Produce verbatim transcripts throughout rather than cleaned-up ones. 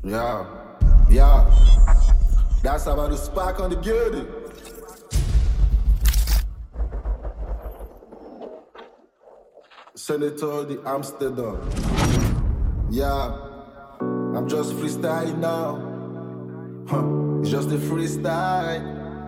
Yeah, yeah. That's about the spark on the building. Senator the Amsterdam. Yeah, I'm just freestyling now. Huh, it's just a freestyle.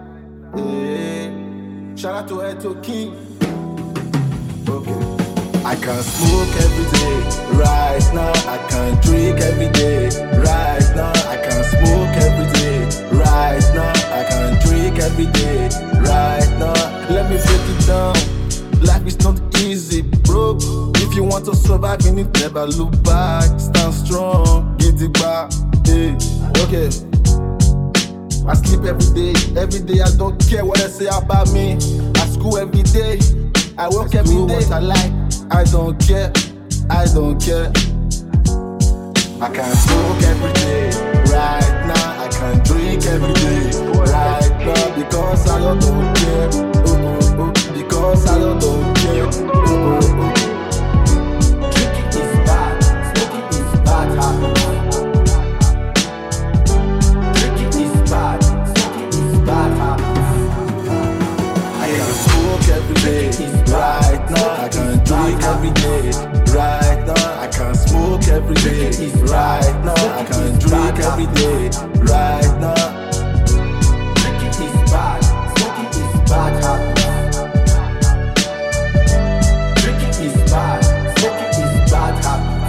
Yeah. Shout out to Eto King. Okay. I can smoke every day, right now. I can drink every day, right now. I can smoke every day, right now. I can drink every day, right now. Let me break it down. Life is not easy, bro. If you want to survive, you need never look back. Stand strong, get it back. Hey, okay. I sleep every day, every day. I don't care what they say about me. I school every day, I work I every day. What I like. I don't care, I don't care. I can smoke every day, right now. I can drink every day, right now. Because I don't, don't care, oh, oh, oh. Because I don't, don't care, oh, oh, oh. Drinking is bad, smoking is bad habit. Drinking is bad, smoking is bad habit. I can smoke every day, right now. I can drink every day, right now. I can smoke every day, right now. I can drink every day, right now. Drinking is bad, smoking is bad habit. Drinking is bad, smoking is bad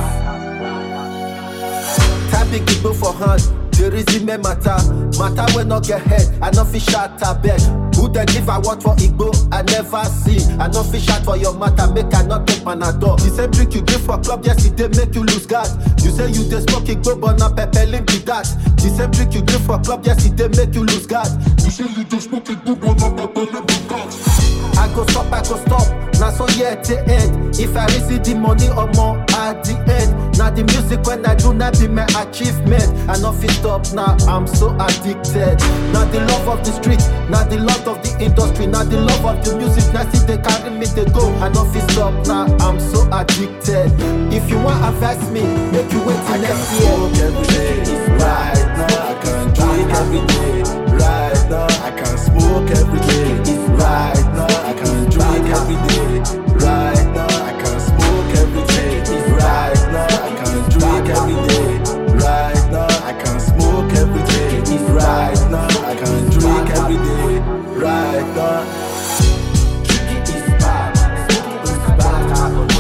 habit. Tapping people for hand, the reason me matter. Matter when not get head, I no fish out a bed. Who the give I want for Igbo, I never see. I no fish out for your matter, make I not take Panadol. The same drink you give for club yesterday make you lose gas. You say you dey smoke Igbo, but not pepper link with that. The same drink you give for club yesterday make you lose gas. You say you dey smoke Igbo, but not pepper link with that. I go stop, I go stop. Now so yeah, to end. If I receive the money or more at the end. Now the music when I do not be my achievement. I not fit stop now, I'm so addicted. Now the love of the street, now the love of the industry, now the love of the music. Now see they carry me, they go. I not fit stop now, I'm so addicted. If you want advise me, make you wait till next year. I can smoke every day, right now. I can drink every day, right now. I can smoke every day, right now. I can drink every day, right now. I can smoke every day, right now. I can drink every day, right now. I can smoke every day, right now. I can drink every day, right now. Drinking is bad, smoking is bad habit.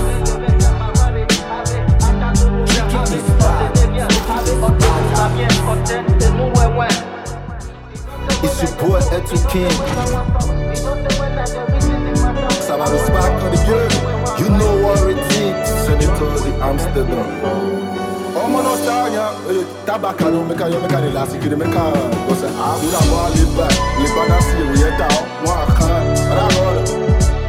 Drinking is bad, smoking is bad habit. It's your boy Eto King. About the spark on the girl, you know what it is. Senator the Amsterdam. Oh man, no tanya. Tabaka no meka yo meka ni last kid meka. Go say ah, we don't want live back. Live back and see we get down. One can. I got it.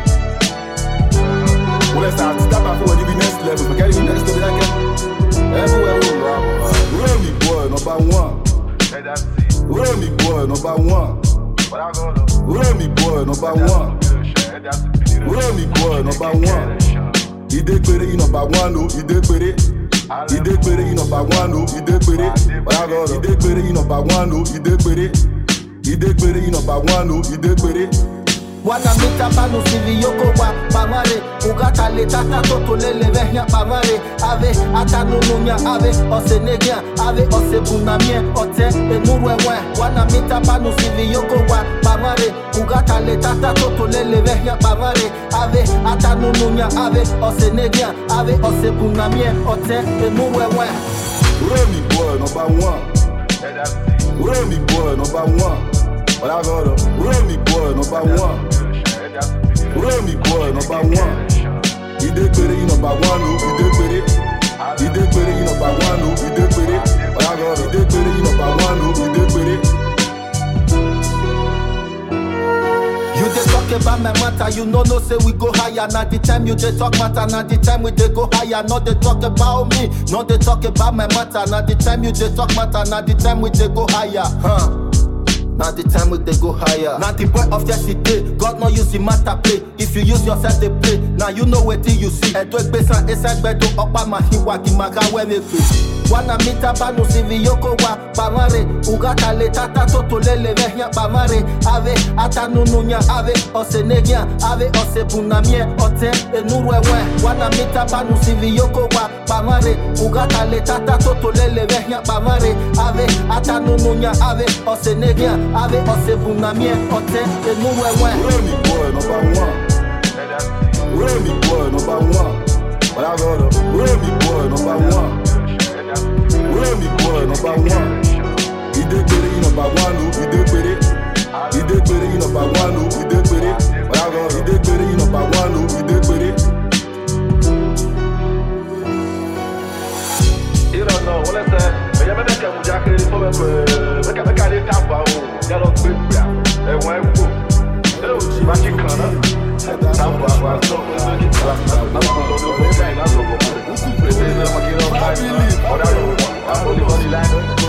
When I start to step up for the next level, we get the next level again. Everywhere we go, roll me boy number one. Roll me boy number one. Roll me boy number one. Roll me boy number one. He did better, he number one, no, he did better. He did better, he number one, no, he did better. He did better, he number one, no, he did better. He did better, he number one, no, he did better. Wana mita banu sivi yoko wa pamare. Ugata le tata toto lele vehnya pamare. Ave atanununya ave ose negya ave ose bunamie ote enurwe we. Wana mita banu sivi yoko wa pamare. Ugata le tata toto lele vehnya pamare. Ave atanununya ave ose negya ave ose bunamie ote enurwe we. Roll me boy number one. Roll me boy number one. But I got up. Roll me boy number one. Roll me boy number one. He did better, he number one, no, he did better. He did better, he number one, no, he did better. But I got up. He did better, he number one, no, he did better. You dey talk about my matter, you know no say we go higher. Now the time you dey talk matter, now the time we dey go higher. Not they talk about me, not they talk about my matter. Now the time you dey talk matter, now the time we dey go higher. Huh? Now the time we they go higher. Now the boy of yesterday, God no use the matter play. If you use yourself they play. Now you know what you see. And do it based on inside bed to up my hiwa ki maga when they play. Wana mita banu sivi yoko wa bamare. Ugata le tata toto lele vehnya bamare. Ave atanununya ave osenegya ave osebunamie ote enurewe. Wana mita banu sivi yoko wa bamare. Ugata le tata toto lele vehnya bamare. Ave atanununya ave osenegya ave osebunamie ote enurewe. Remy boy number one. Remy boy number one. But I got a Remy boy number one. Remy boy number one. He did better number one. He did better. He did better number one. He did better. But I got he did better number one. He did better. You don't know what I said. Mais y'a même un camou jacqué, il faut même que mais quand il tape pas où il y a l'autre truc là. Et ouais fou. Et où tu vas qui crâne là. Tape pas quoi ça. Na na na do do bem na do bom. Precisa aqui não faz. Olha lá. A polícia lá.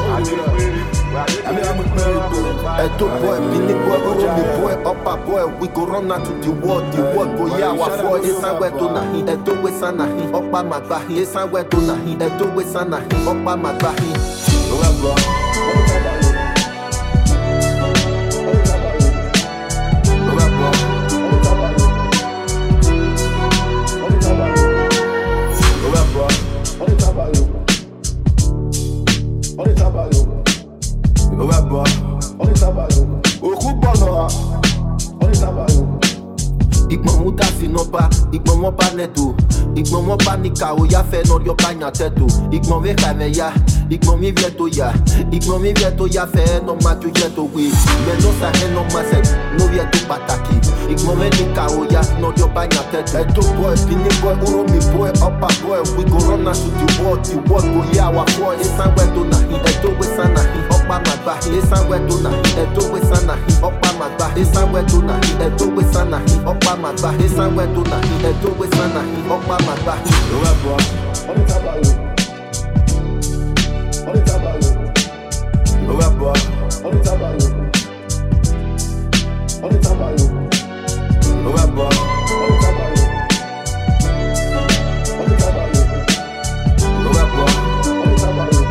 Edo boy, Billy boy, Oromi boy, Upper boy, we go run out to the world, the world go yeah, wa for Esan we do nahi, Edo we sanahi, Upper magbahi, Esan we do nahi, Edo we sanahi, Upper magbahi. Remember, Igmo muta sinopa, igmo mo pa neto. Igmo mo pa ni kao ya fe no yo pa nyateto. Igmo ve kave ya, igmo mi vieto ya. Igmo mi vieto ya fe no ma tu jeto we. Me no sa he no ma se, no vieto pataki. Igmo me ni kao ya no yo pa nyateto. Edo boy, Billy boy, Oromi boy, Upper boy, we go run out to the world, the world go yeah wa for Esan we do nahi, Edo we sanahi, Upper magbahi. Esan we do nahi, Edo we sanahi, Upper magbahi. Esan we do nahi, Edo we sanahi, Upper magbahi. Esan we do nahi, Edo we sanahi, Upper magbahi. remember, on the top of you. On the top of you. Remember, on the top of you. On the top of you. Remember, on the top of you. On the top of you. Remember, on the top of you.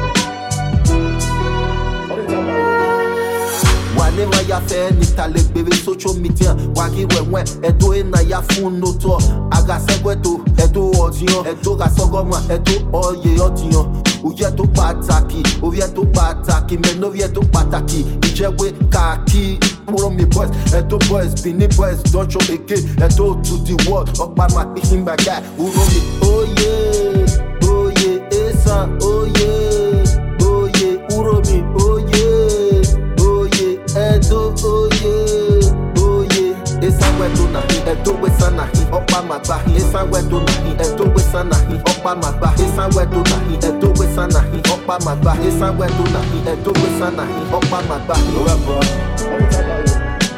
On the top of you. Whenever ya fe ni tale bebe social media, wagi wewe edo e na ya fun no to. Aga segweto, edo odiyan, edo ga sogoma, edo oye odiyan. Uye to pataki, uye to pataki, me no vie to pataki. Ijewe kaki, Oromi boys, Edo boys, Bini boys, don't show again. Edo to the world, up by my picking my guy. Oromi, oh yeah, oh yeah, Esan, oh yeah, oh yeah, Oromi, oh yeah, oh yeah, Edo, oh yeah, oh yeah. Esan we do nahi, Edo we sanahi, Upper magbahi. Esan we do nahi, Edo we sanahi, Upper magbahi. Esan we do nahi, Edo we sanahi, Upper magbahi. Esan we do nahi, Edo we sanahi, Upper magbahi. Remember, on the top of you.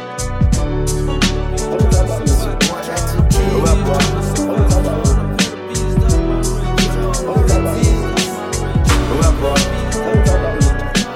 On the top of you. Remember, on the top of you. On the top of you. Remember, on the top of you.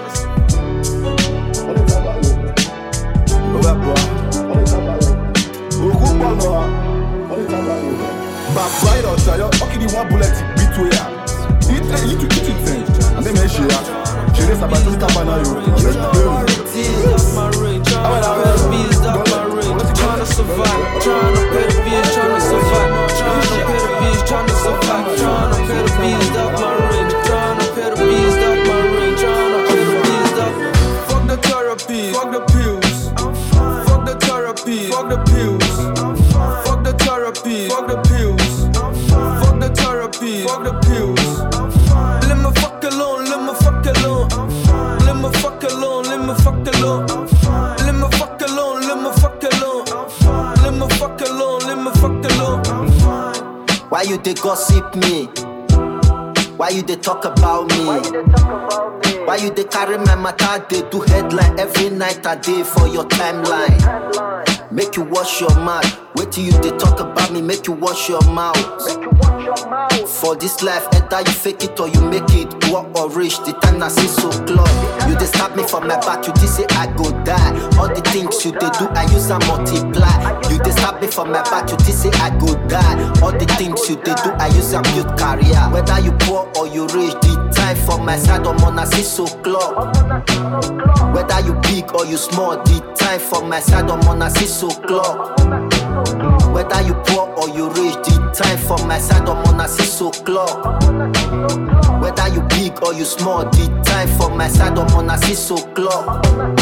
On the top of you. Remember, on the top of you. Oku bono, on the top of you. Back right out there, okay, the one bullet beat to ya. Eat it, eat it, eat it. And then me share. Share this about this cabana you. Let's go. My ring, trying to pay the bills, that's my ring. Trying to survive, trying to pay the bills, trying to survive. Trying to pay the bills, trying to survive. Trying to pay the bills, that's my ring. Trying to pay the bills, that's my ring. Trying to pay the bills, that's. Fuck the therapy, fuck the pills. Fuck the therapy, fuck the pills. Fuck the therapy, fuck the pills. Fuck the therapy, fuck the pills. Let me fuck alone, let me fuck alone. Let me fuck alone, let me fuck alone. Let me fuck alone, let me fuck alone. Let me fuck alone, let me fuck alone. Why you they gossip me? Why you they talk about me? Why you they carry my matter? They do headline every night a day for your timeline. Make you wash your mouth. Wait till you they talk about me. Make you wash your mouth. For this life, either you fake it or you make it. Poor or rich, the time I see so close. You they stab me from my back. You just say I go die. All the things you they do, I use and multiply. You they stab me from my back. You just say I go die. All the things you they do, I use and build career. Whether you poor or you rich, the time time for my side, I'm on a six o'clock. Whether you big or you small, the time for my side, I'm on a six o'clock. Whether you poor or you rich, the time for my side, I'm on a six o'clock. Whether you big or you small, the time for my side, I'm on a six o'clock.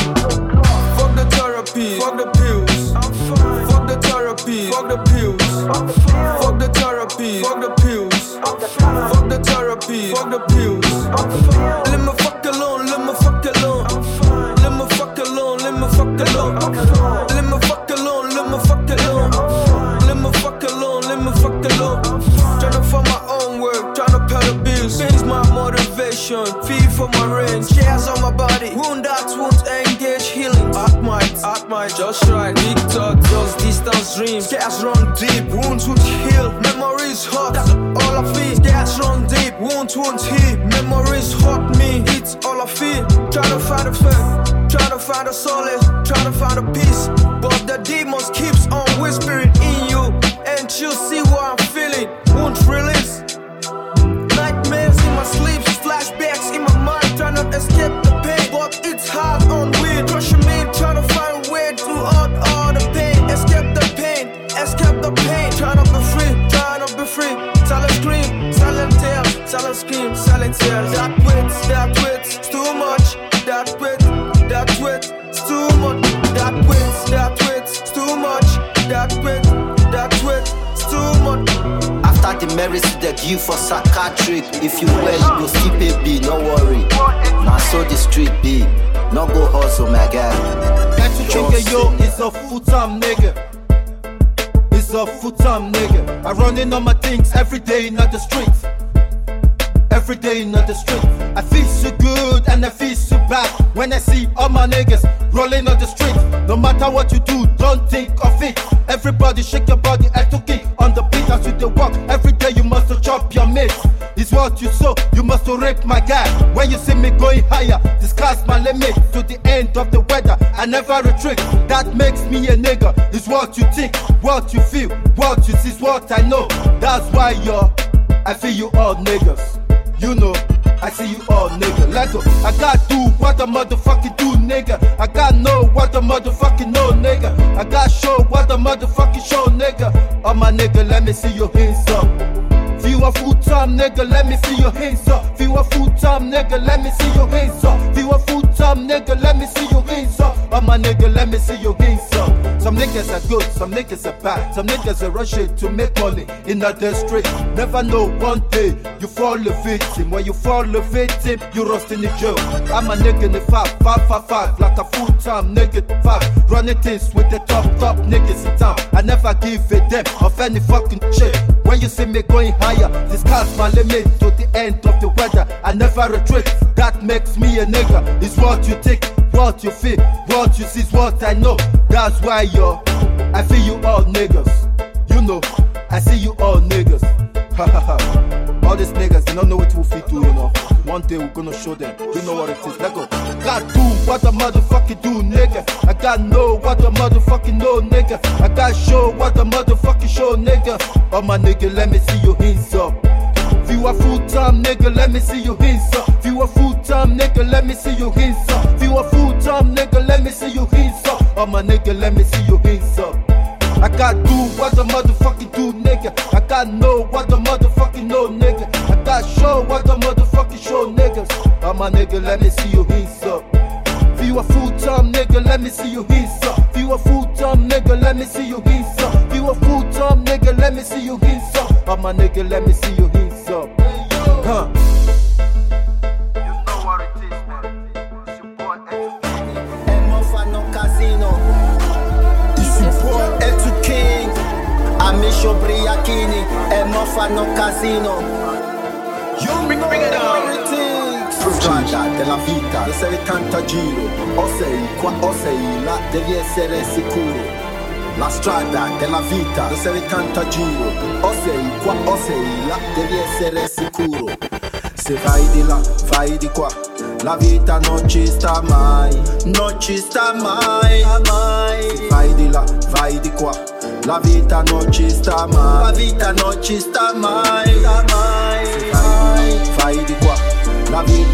Fuck the therapy, fuck the pills. Fuck the therapy, fuck the pills. Fuck the therapy, fuck the pills. Fuck the therapy, fuck the pills. Let me fuck alone, let me fuck alone. Let me fuck alone, let me fuck alone. Let me fuck alone, let me fuck alone. Let me fuck alone, let me fuck alone. Tryna find my own work, tryna pay the bills. Pays my motivation, feed for my rent. Shares on my body, wound that won't engage healing. Act might, act might, just right. Big thought, just distance dreams. Gas run deep, wounds won't heal. Memories hot, that's all I feel. Gas run deep, wounds won't heal. Memories haunt me, it's all I feel. Tryna find a faith, tryna find a solace, tryna find a peace. But the demons keeps on whispering in you, and you see what I'm feeling, won't release. Nightmares in my sleep, flashbacks in my mind, tryna escape the pain, but it's hard on weird. Crushing me, tryna find a way to out all the pain. Escape the pain, escape the pain. Tryna be free, tryna be free. Silent scream, silent tears, silent scream, silent tears. That wit, that wit, it's too much. That wit, that wit, it's too much. That wit, that wit, it's too much. That wit, that wit, it's too much. After the merits they give for psychiatric, if you well, you go see baby, no worry. Now so the street be, no go hustle, my guy. That you think yo is a full-time nigga. It's a full-time nigga. I running on my things every day in the streets. Every day in the street. I feel so good and I feel so bad when I see all my niggas rolling on the street. No matter what you do, don't think of it. Everybody shake your body and to kick on the beat as you dey walk. Every day you must chop your mate. It's what you sow, you must rape my guy. When you see me going higher, discuss my limit to the end of the weather. I never retreat, that makes me a nigga. It's what you think, what you feel, what you see is what I know. That's why you're, I feel you all niggas. You know, I see you all nigga. Let go. I got do what the motherfucking do, nigga. I got know what the motherfucking know, nigga. I got show what the motherfucking show, nigga. Oh my nigga, let me see your hands up. If you a full-time nigga, let me see your hands up. If you a full-time nigga, let me see your hands up. If you a full-time nigga, let me see your hands up. Oh my nigga, let me see your hands up. Some niggas are good, some niggas are bad. Some niggas are rushing to make money in the street. Never know one day you fall a victim. When you fall a victim, you rust in the jail. I'm a nigga in the five, five, five, five, like a full-time nigga five. Running things with the top, top niggas in town. I never give a damn of any fucking shit. When you see me going higher, discuss my limit to the end of the weather. I never retreat, that makes me a nigga. It's what you think, what you feel, what you see is what I know. That's why you're, I feel you all niggas. You know, I see you all niggas. Ha ha ha. All these niggas, they don't know what we'll fit to, you know. One day we're gonna show them, you know what it is. Let go. Got do what the motherfucking do, nigga. I got know what the motherfucking know, nigga. I got show what the motherfucking show, nigga. Oh my nigga, let me see your hands up. If you a full-time nigga, let me see your hands up. If you a full-time nigga, let me see your hands up. If you a full-time nigga, let me see your hands up. Oh my nigga, let me see your hands up. I got do what the motherfucking do, nigga. I got know what the motherfucking know, nigga. I got show what the motherfucking show, niggas. Oh my nigga, let me see your hands up. If you a full-time nigga, let me see your hands up. If you a full-time nigga, let me see your hands up. If you a full-time nigga, let me see your hands up. Oh my nigga, let me see your hands up. Huh. Amisho Briakini, e mofano casino. You bring, bring it down. Strada della vita, de sei tanta giro. O sei qua o sei là, devi essere sicuro. La strada della vita, de sei tanta giro. O sei qua o sei là, devi essere sicuro. Se vai di là, vai di qua. La vita non ci sta mai, non ci sta mai, mai. Se vai di là, vai di qua. La vita non ci sta mai, la vita non ci sta mai, mai. Se vai, vai di qua. La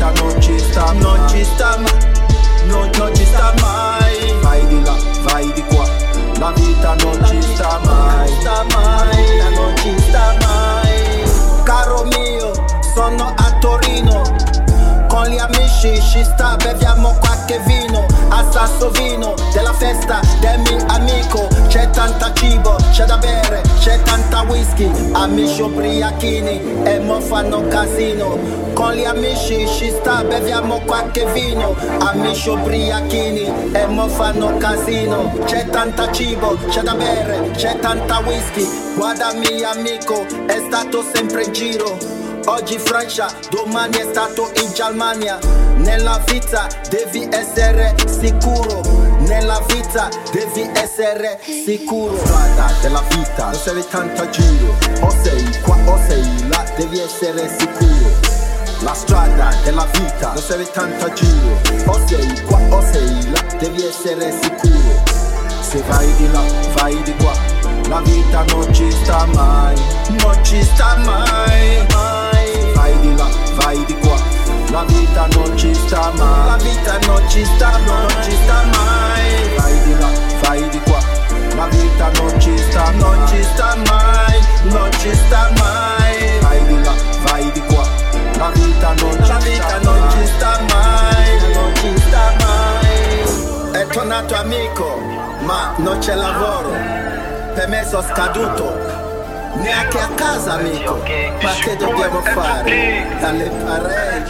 vita non ci sta, non ci sta mai, non, non ci sta mai. Vai di là, vai di qua, la vita non ci sta mai, sta mai, non ci sta mai. Caro mio, sono a Torino, con gli amici ci sta, beviamo qualche vino, a Sassovino, della festa del mio amico. C'è tanta cibo, c'è da bere, c'è tanta whisky, amici ubriachini e mo fanno casino. Con gli amici ci sta, beviamo qualche vino, amici ubriachini e mo fanno casino. C'è tanta cibo, c'è da bere, c'è tanta whisky, guarda mio amico, è stato sempre in giro. Oggi Francia, domani è stato in Germania. Nella vita devi essere sicuro, nella vita devi essere sicuro. Strada della vita, non serve tanto giro, o sei qua o sei là, devi essere sicuro. La strada della vita, non serve tanto giro, o sei qua o sei là, devi essere sicuro. Se vai di là, vai di qua, la vita non ci sta mai, non ci sta mai, mai. Vai di là, vai di qua, la vita non ci sta mai, la vita non ci sta, non ci sta mai. Vai di là, vai di qua, la vita non ci sta, non ci sta mai, non ci sta mai. Vai di là, vai di qua, la vita non ci sta, la vita non ci sta mai, non ci sta mai. È tornato amico, ma non c'è lavoro, per me sono scaduto. Neanche a casa amico, ma che dobbiamo fare? Alle pareti.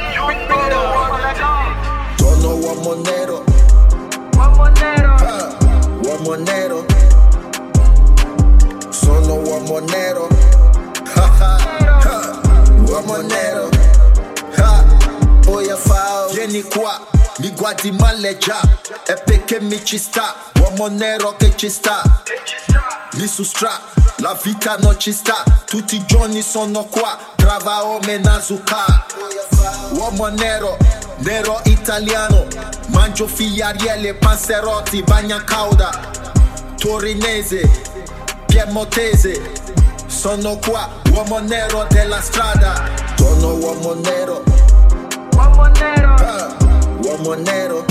Sono uomo nero, uomo nero, ah, uomo nero. Sono uomo nero, ha, ha, ha, uomo nero, ha. Poi fa, vieni qua, mi guardi male già, è perché mi ci sta, uomo nero che ci sta. Mi sustra, la vita non ci sta, tutti i giorni sono qua, trava ome nazuka. Uomo nero, nero italiano, mangio figliarielle, panzerotti, bagna cauda. Torinese, piemontese, sono qua, uomo nero della strada. Sono uomo nero, uomo nero, ah, uomo nero.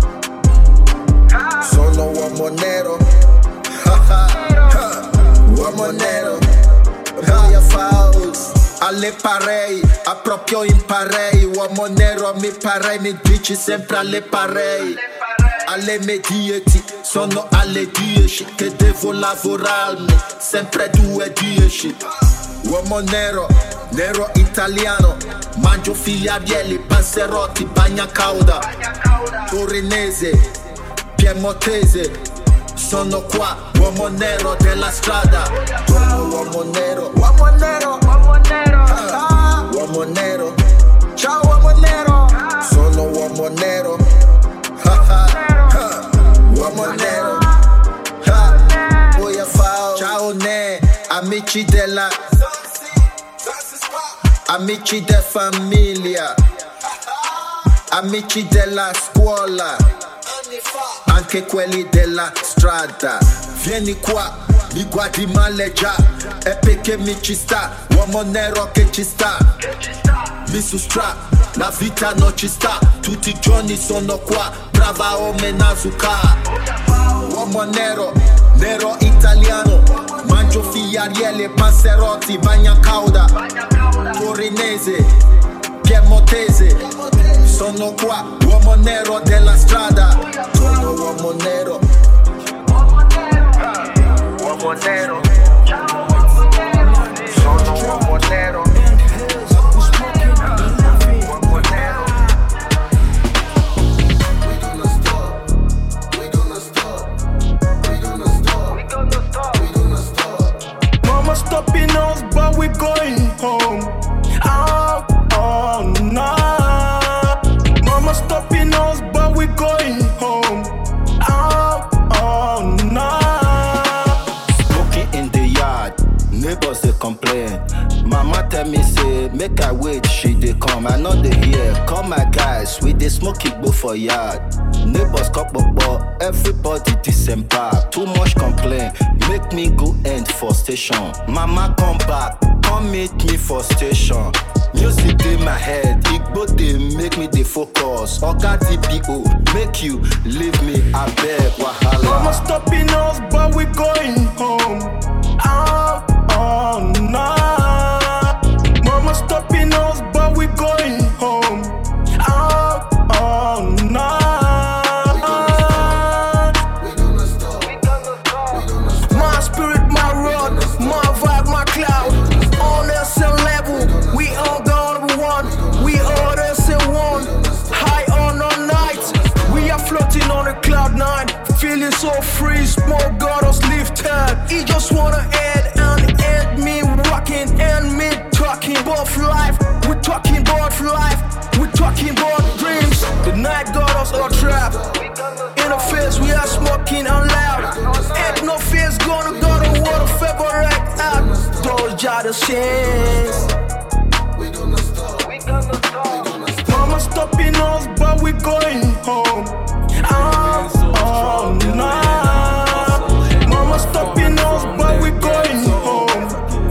Sono uomo nero, ha ha. Uomo nero, Gaia Faust, alle parei, a proprio imparei. Uomo nero mi parei, mi dici sempre alle parei. Alle mie dieti, sono alle dieci che devo lavorarmi, sempre due dieci. Uomo nero, nero italiano, mangio figliarielli, panzerotti, bagna cauda. Torinese, piemontese, sono qua, uomo nero della strada. Sono uomo nero, uomo nero, uomo nero, ah, uomo nero. Ciao uomo nero, sono uomo nero, ha, ha, ha, uomo nero, ha. Poi a fao, ciao ne, amici della, amici de famiglia, amici della scuola, anche quelli della strada. Vieni qua, mi guardi male già, è perché mi ci sta, uomo nero che ci sta. Mi sustra, la vita non ci sta, tutti i giorni sono qua, brava ome nazuka. Uomo nero, nero italiano, mangio figliarielle, panzerotti, bagna cauda. Torinese, piemontese, sono qua, uomo nero della strada. Sono uomo nero, uomo nero, sono uomo nero, uomo nero. We gonna stop, we gonna stop, we gonna stop, we gonna stop, we gonna stop. Mama stopping us, but we going home. Oh, oh no. Mama stopping us, but we going home. Oh, oh no. Smoking in the yard, neighbors they complain. Mama tell boys, we dey smoke igbo for yard. Neighbors cup but everybody disembark. Too much complain, make me go end for station. Mama come back, come meet me for station. Music dey my head, igbo dey make me dey focus. Oga D P O, make you leave me abeg wahala. Mama stopping us, but we going home. Out all night. Mama stopping us, but we going home. Out all night. We gonna stop. We gonna stop. My spirit, my rod, my vibe, my cloud. On the same level, we all gone one. We all the same one. High on all night. We are floating on a cloud nine. Feeling so free, smoke got us lifted. He just wanna add and add me rocking and me talking about life. We talking about life. We talking about dreams. The night got us all trapped. In the face we are smoking out loud. Ain't no face gonna go to what a favorite act. Those are the shades. We gonna stop. We gonna stop. Mama stopping us, but we going home. Out all night. Mama stopping us, but we going home.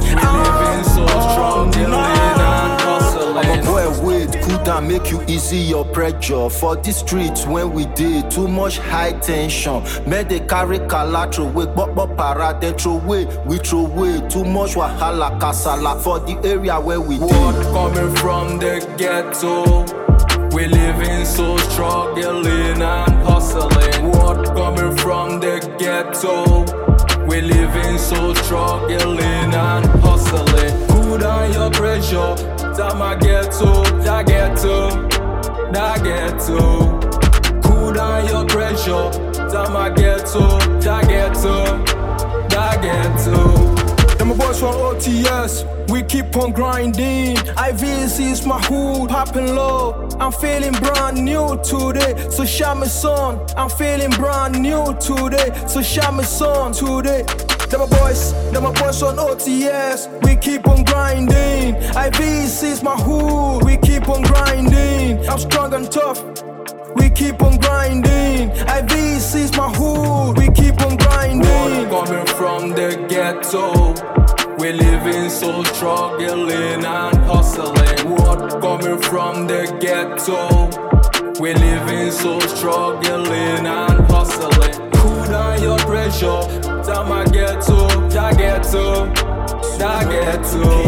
Out all night. I'm a boy wait, cool down, make you easy your pressure. For the streets when we did too much high tension. Men they carry collateral with but but para then throw away, we throw away too much wahala kasala for the area where we What did. coming from the ghetto? We living so struggling and hustling. What coming from the ghetto? We living so struggling and hustling. Cool down your pressure, that my ghetto, that ghetto, that ghetto. Cool down your pressure, that my ghetto, that ghetto, that ghetto. Them boys from O T S, we keep on grinding. I V C is my hood, popping low. I'm feeling brand new today, so shout me son. I'm feeling brand new today, so shout me son today. Them boys, them boys on O T S, we keep on grinding. I V C is my hood, we keep on grinding. I'm strong and tough. We keep on grinding. I V C is my hood. We keep on grinding. What coming from the ghetto? We living so struggling and hustling. What coming from the ghetto? We living so struggling and hustling. Cool down your pressure. That my ghetto, that ghetto, that ghetto.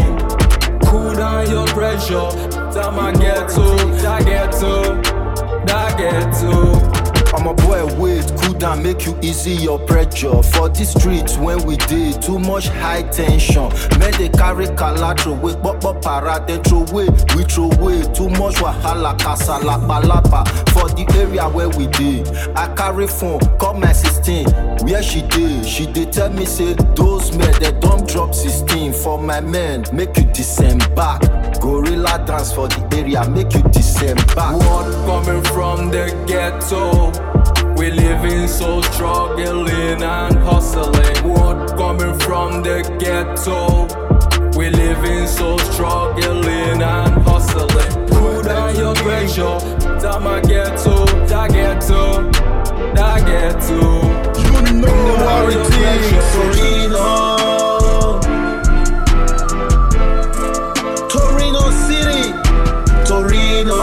Cool down your pressure. That my ghetto, that ghetto. That ghetto. I'm a boy wait, cool down, make you easy your pressure. For the streets when we did too much high tension. Men they carry collateral with but but para then throw away, we throw away too much wahala kasala palapa. For the area where we did, I carry phone, call my sixteen. Where she did, she did tell me say those men they don't drop sixteen for my men, make you disembark. Gorilla dance for the area, make you disembark. What coming from the ghetto? We living so struggling and hustling. What coming from the ghetto? We living so struggling and hustling. Cool down your pressure, that my ghetto, that ghetto, that ghetto. You know how it is, Torino, Torino City, Torino.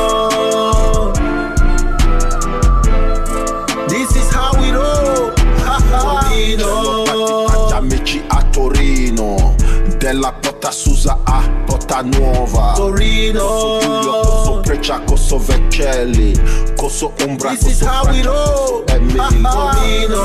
This is how we roll. Torino, Amici a Torino, della Porta Susa a Porta Nuova. Torino, Giulio, Coso Preccia, Coso Veccelli, Coso Umbra, this is how we roll. Torino.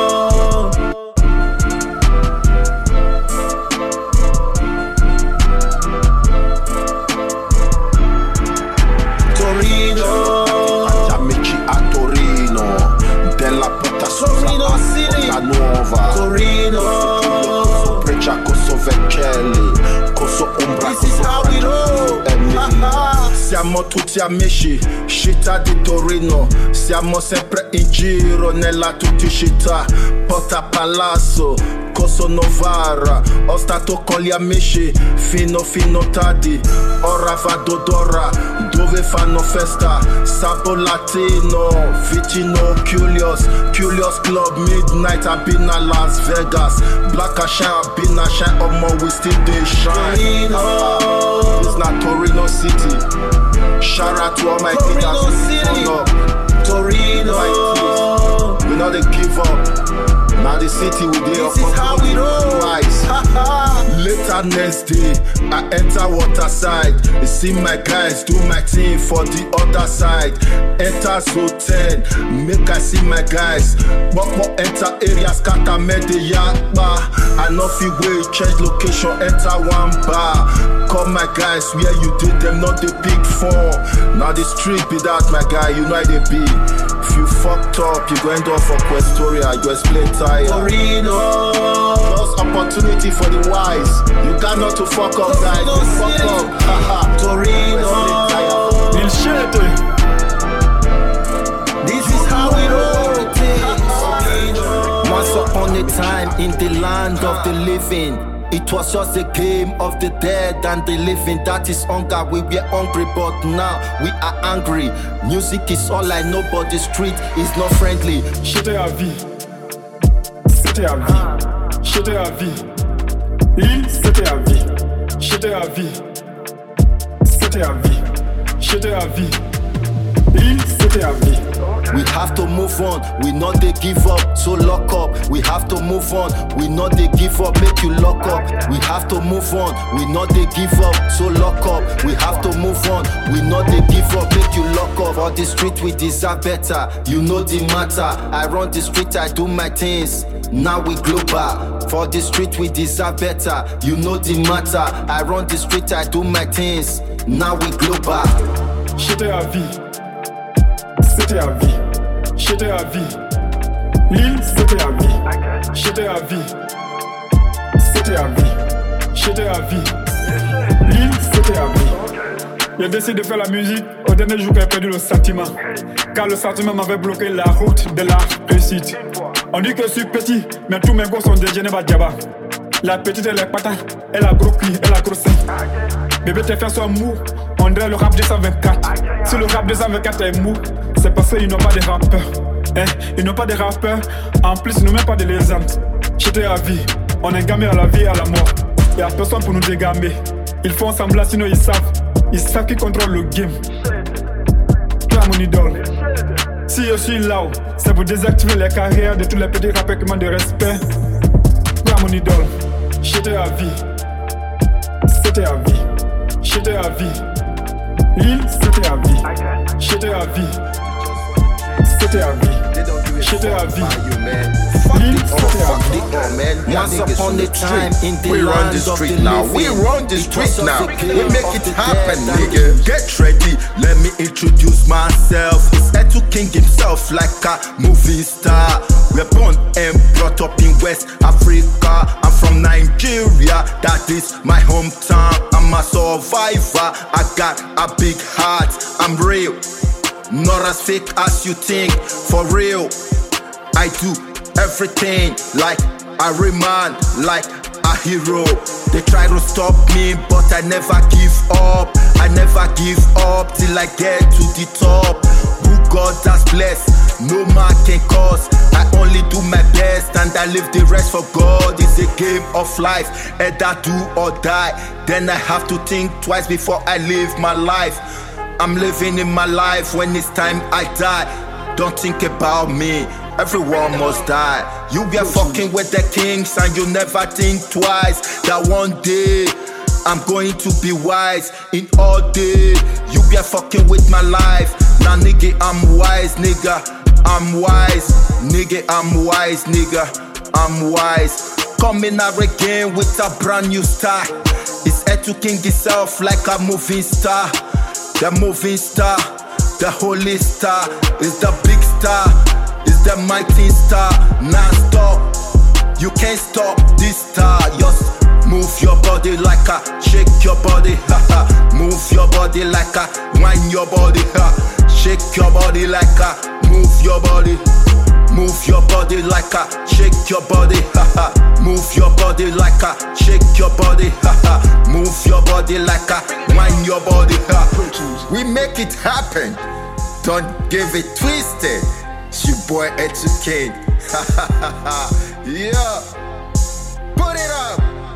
Amici a Torino, della Porta Susa Torino a City. Porta Nuova. Torino, Coso Preccia, Coso Veccelli, Coso Umbra, this is how we roll. Siamo tutti amici, città di Torino. Siamo sempre in giro nella tutti città. Porta Palazzo, Koso Novara, Ostato Koliamishi, Fino Fino Tadi, Ora Vadodora, Dove Fano Festa, Sabo Latino, Vicino, Curious, Curious Club, Midnight, Abina, Las Vegas, Black Asha, Abina, Shine, Omo, we still they shine. Uh, it's not Torino City. Shout out to all my Torino City. Torino, we know they give up. Now the city we dey up. This is how we roll. Later next day, I enter water side. I see my guys do my thing for the other side. Enter zone ten, make I see my guys. But more enter area, scatter me the yakba. I know if you way change location, enter one bar. Call my guys where you did them, not the big four. Now the street be that my guy, you know they be. If you fucked up, you go end up for Questoria, you explain tire. Torino, just opportunity for the wise. You got not to fuck up, guys. You fuck up. Haha, Torino. Il shit. This is how we roll. Once upon a time in the land of the living, it was just a game of the dead and the living. That is hunger. We were hungry, but now we are angry. Music is all I know, but the street is not friendly. C'était à vie. C'était à vie. C'était à vie. L'île, c'était à vie. C'était à vie. C'était à vie. C'était à vie. L'île, c'était à vie. We have to move on, we not they give up, so lock up. We have to move on, we not they give up, make you lock up. We have to move on, we not they give up, so lock up. We have to move on, we not they give up, make you lock up. For the street we deserve better, you know the matter. I run the street, I do my things, now we global. For the street we deserve better, you know the matter. I run the street, I do my things, now we global. J'étais à vie. C'était à vie, j'étais à vie. L'île, c'était à vie, j'étais à vie. C'était à vie, j'étais à vie. L'île, c'était à vie. J'ai décidé de faire la musique au dernier jour que j'ai perdu le sentiment. Car le sentiment m'avait bloqué la route de la réussite. On dit que je suis petit, mais tous mes gosses sont des Geneva Diaba. La petite elle est patate, elle a gros cul, elle a gros sein. Bébé tes fesses sont mous, on dirait le rap deux cent vingt-quatre. Si le rap deux cent vingt-quatre est mou, c'est parce qu'ils n'ont pas de rappeurs. Eh, ils n'ont pas de rappeurs, en plus ils n'ont même pas de légendes. J'étais à vie, on est gamé à la vie et à la mort. Y'a personne pour nous dégamer. Ils font semblant sinon ils savent. Ils savent qu'ils contrôlent le game. Toi mon idole. Si je suis là, c'est pour désactiver les carrières de tous les petits rappeurs qui manquent de respect. Toi mon idole. J'étais à vie. C'était à vie. J'étais à vie. L'île, c'était à vie. J'étais à vie. C'était à vie. J'étais à vie. L'île, c'était à vie. Once upon a time in the We run land the of street the now. living, We run the it street was just now. a game We make of it the happen, dead and nigga. Get ready. Let me introduce myself. It's Etu King himself, like a movie star. We're born and brought up in West Africa. I'm from Nigeria, that is my hometown. I'm a survivor. I got a big heart. I'm real, not as fake as you think. For real, I do everything like a real man, like a hero. They try to stop me, but I never give up. I never give up till I get to the top. Who God has blessed, no man can cause. I only do my best and I leave the rest for God. It's a game of life, either do or die. Then I have to think twice before I live my life. I'm living in my life, when it's time I die. Don't think about me, everyone must die. You be fucking with the kings and you never think twice that one day I'm going to be wise in all day. You be fucking with my life. Now nigga, I'm wise, nigga. I'm wise, nigga, I'm wise, nigga. I'm wise. Coming out again with a brand new star. It's Etu King itself, like a moving star. The moving star, the holy star, is the big star, is the mighty star. Non-stop, you can't stop this star. Just move your body like a, shake your body, haha. Move your body like a, wind your body, ha. Shake your body like a, move your body. Move your body like a, shake your body, haha. Move your body like a, shake your body, haha. Move your body like a, wind your body, ha. We make it happen. Don't give it twisted. It's your boy Educate. Ha ha ha ha. Yeah. Put it up.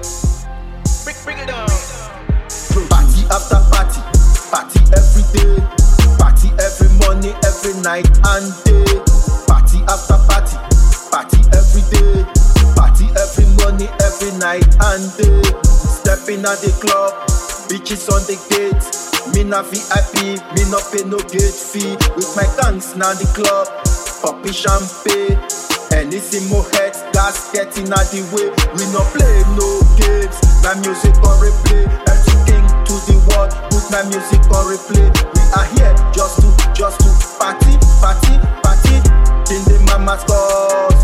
Bring, bring it down. Party after party, party every day, party every morning, every night and day. Party after party, party every day, party every morning, every night and day. Stepping at the club, bitches on the gate. Me na V I P, me no pay no gate fee. With my gangs na the club, poppy champagne. Anything more heads, gas getting out the way. We no play no games. My music on replay. Every king to the world, put my music on replay. We are here just to, just to party, party, party. In the mama's cause.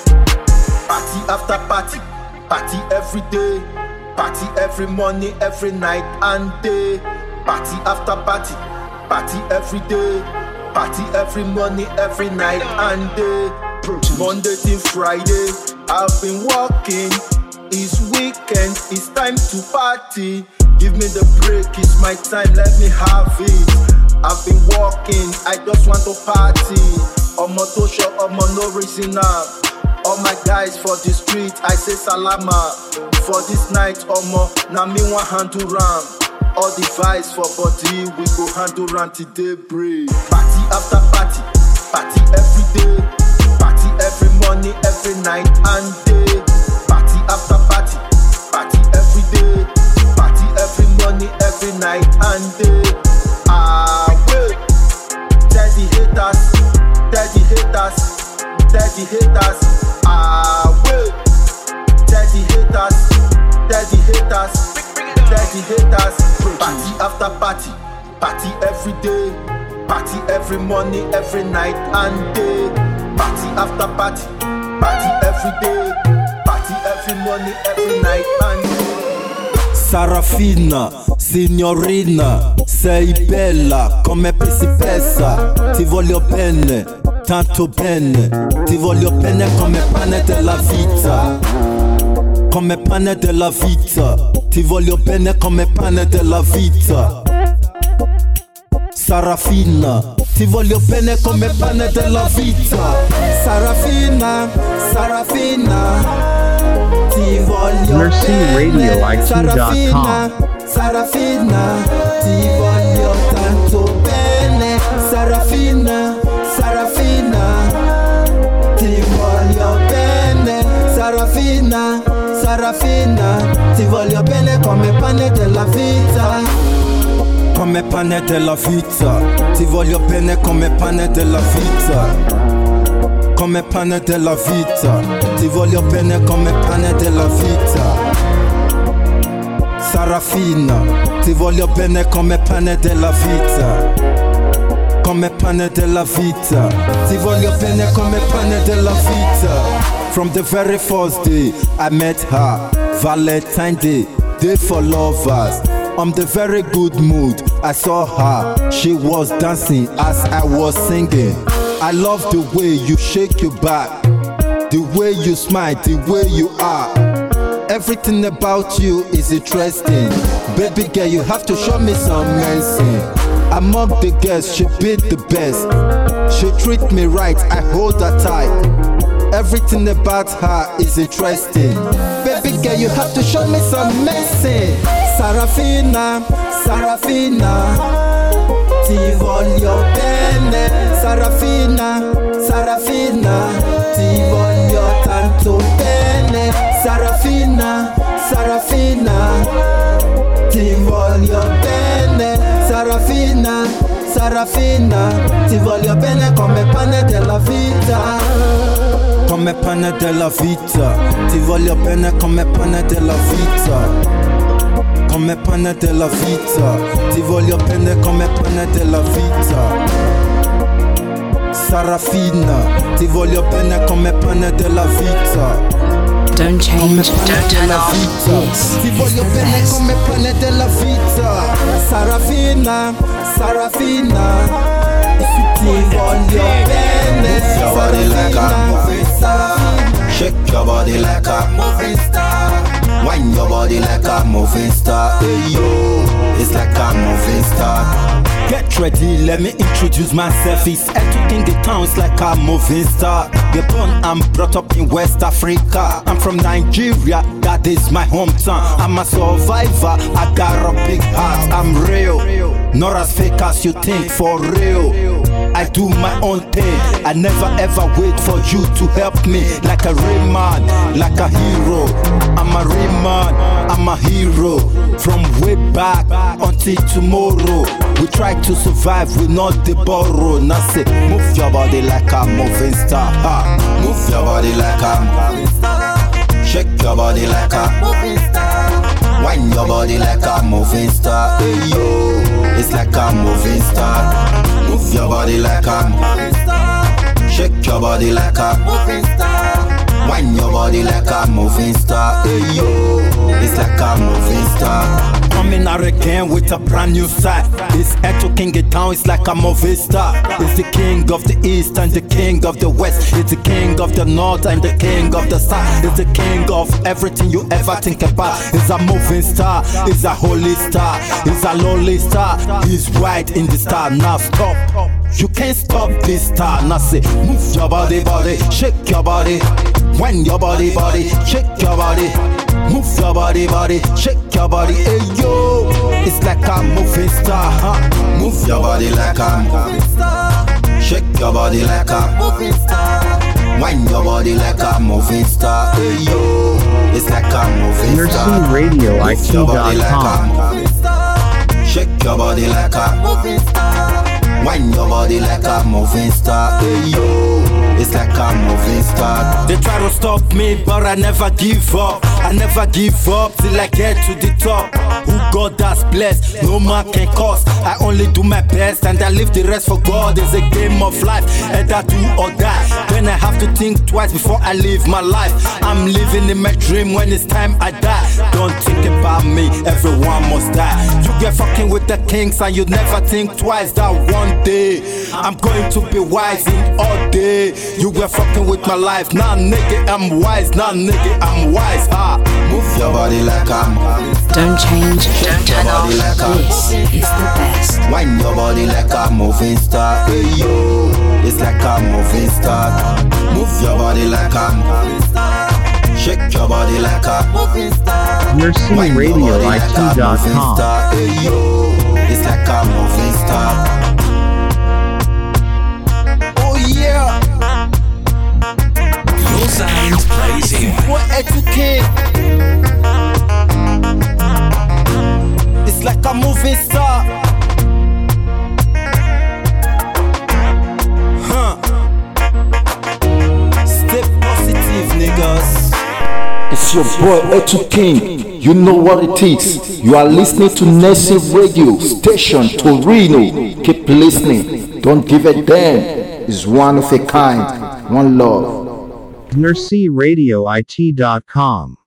Party after party, party every day, party every morning, every night and day. Party after party, party every day, party every morning, every night and day. Monday till Friday, I've been working. It's weekend, it's time to party. Give me the break, it's my time, let me have it. I've been walking, I just want to party. Omo to show, omo no reason now. All my guys for the street, I say salama. For this night, omo, na me one handle ram. All the vibes for body, we go handle ram till daybreak. Party after party, party every day, party every morning, every night and day. Party after party, party every day, party every morning, every night and day. Ah wait, tell the haters, tell the haters, tell the haters. Ah wait, tell the haters, tell the haters, tell the haters. Party after party, party every day, party every morning, every night and day. Party after party, party every day, party every morning, every night and day. Sarafina, signorina, sei bella come principessa. Ti voglio bene, tanto bene. Ti voglio bene come pane della vita, come pane della vita. Ti voglio bene come pane della vita. Sarafina, ti voglio bene come pane della vita. Sarafina, Sarafina, ti voglio Mercy Radio I Q dot com. Sarafina, Sarafina, ti voglio tanto bene. Sarafina, Sarafina, ti voglio bene. Sarafina, Sarafina, ti voglio bene come pane della vita. Come pane della vita, ti voglio bene come pane della vita. Come pane della vita, ti voglio bene come pane della vita. Sarafina, ti voglio bene come pane della vita. Come pane della vita, ti voglio bene come pane della vita. From the very first day I met her, Valentine Day, day for lovers. On the very good mood, I saw her. She was dancing as I was singing. I love the way you shake your back, the way you smile, the way you are. Everything about you is interesting. Baby girl, you have to show me some mercy. Among the girls, she be the best. She treat me right, I hold her tight. Everything about her is interesting. Baby girl, you have to show me some mercy. Sarafina, Sarafina, ti voglio bene. Sarafina, Sarafina, ti voglio tanto bene. Sarafina, Sarafina, ti voglio bene. Sarafina, Sarafina, ti voglio bene come pane della vita. Come pane della vita, ti voglio bene come pane della vita. Come pane della vita, ti voglio bene come pane della vita. Sarafina, ti voglio bene come pane della vita. Don't change, don't turn off. Ti voglio bene come pane della vita. Sarafina, Sarafina, ti voglio bene. Sarafina, Shake your body like a moving star. Wind your body like a moving star. Hey yo, it's like a moving star. Get ready, let me introduce myself. It's Etu King the town, it's like a moving star. We're born and brought up in West Africa. I'm from Nigeria, that is my hometown. I'm a survivor, I got a big heart. I'm real, not as fake as you think, for real. I do my own thing, I never ever wait for you to help me. Like a real man, like a hero. I'm a real man, I'm a hero. From way back until tomorrow, we try to survive, we not the borrow. Now say, move your body like a moving star. Ha. Move your body like a moving star. Shake your body like a moving star. Wind your body like a moving star. Hey yo, it's like a moving star. Move your body like a moving star. Shake your body like a moving star. Wind your body like a moving star. Hey yo, it's like a moving star. Coming out again with a brand new side. It's Etu King in town, it's like a movie star. It's the king of the east and the king of the west. It's the king of the north and the king of the south. It's the king of everything you ever think about. It's a moving star, it's a holy star, it's a lonely star. He's right in the star, now stop. You can't stop this star. Now say, move your body, body, shake your body. Wind your body, body, shake your body. Move your body, body, shake your body. Hey yo, it's like a moving star, huh? Move your body like a moving star. Shake your body like a moving star. Wind your body like a moving star. Hey yo, it's like a moving star. Mercy Radio I T dot com. Shake your body like a moving star. Wind your body like a moving star. Hey yo, it's like a moving star. They try to stop me, but I never give up. I never give up till I get to the top. Who God has blessed, no man can cause. I only do my best and I leave the rest for God. It's a game of life, and I do or die. Then I have to think twice before I live my life. I'm living in my dream, when it's time I die. Don't think about me, everyone must die. You get fucking with the kings and you never think twice. That one day I'm going to be wise in all day. You were fucking with my life, now nah, nigga I'm wise, now nah, nigga I'm wise. Ha, move your body like I'm. Don't change, don't turn off. This is the best. Wind your body like a moving star. Hey yo, it's like a moving star. Move your body like a moving star. Shake your body like a moving star. Mercy Radio I T dot com. Hey yo, it's like a moving star. Oh yeah. Your sound plays here. What Etu King? It's like a moving star. Huh. Stay positive, niggas. It's your boy Etu King. You know what it is. You are listening to Mercy Radio Station Torino. Keep listening. Don't give a damn. It's one of a kind. One love. Mercy Radio I T dot com